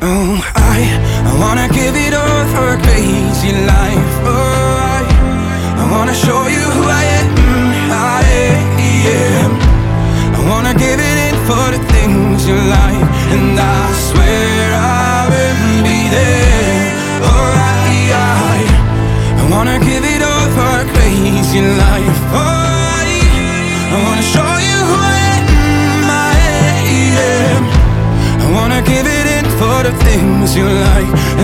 Oh, I wanna give it all for a crazy life. Oh, I wanna show you who I am. I wanna give it in for the things you like, and I swear I will be there. Oh, I wanna give it all for a crazy life. Oh, I wanna show you who I am. I wanna give it in for the things you like,